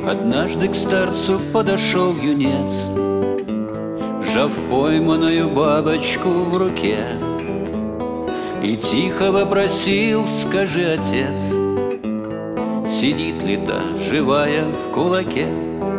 Однажды к старцу подошел юнец, сжав пойманную бабочку в руке, и тихо вопросил: скажи, отец, сидит ли та живая в кулаке?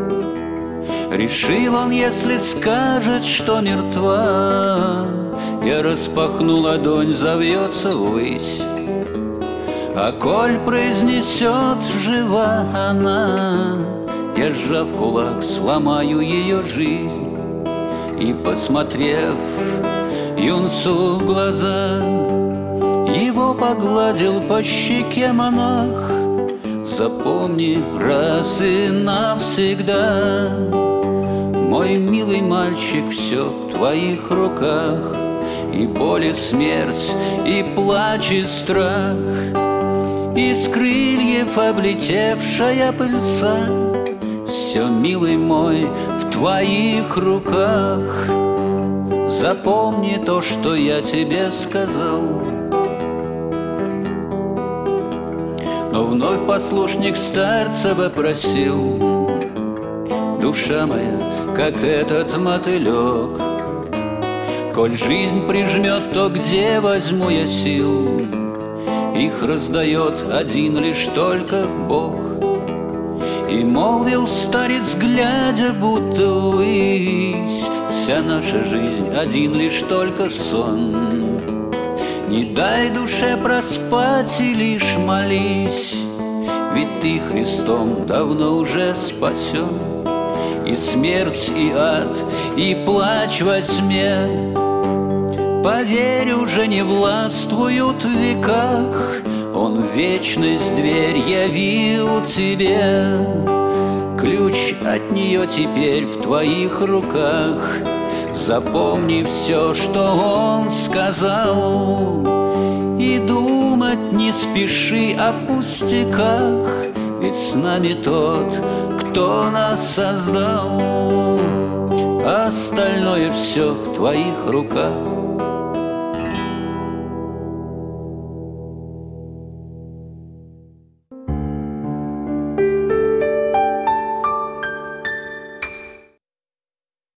Решил он, если скажет, что мертва, я распахну ладонь, завьется ввысь. А коль произнесет: жива она, я, сжав кулак, сломаю ее жизнь. И, посмотрев юнцу в глаза, его погладил по щеке монах: запомни раз и навсегда, мой милый мальчик, все в твоих руках. И боль, и смерть, и плач, и страх, из крыльев облетевшая пыльца, все, милый мой, в твоих руках. Запомни то, что я тебе сказал. Но вновь послушник старца вопросил: душа моя, как этот мотылек, коль жизнь прижмет, то где возьму я сил? Их раздает один лишь только Бог. И молвил старец, глядя будто ввысь: вся наша жизнь один лишь только сон. Не дай душе проспать и лишь молись, ведь ты Христом давно уже спасен. И смерть, и ад, и плач во тьме, поверь, уже не властвуют в веках. Он вечность дверь явил тебе, ключ от нее теперь в твоих руках. Запомни все, что он сказал, и думать не спеши о пустяках, ведь с нами тот, кто нас создал. Остальное все в твоих руках.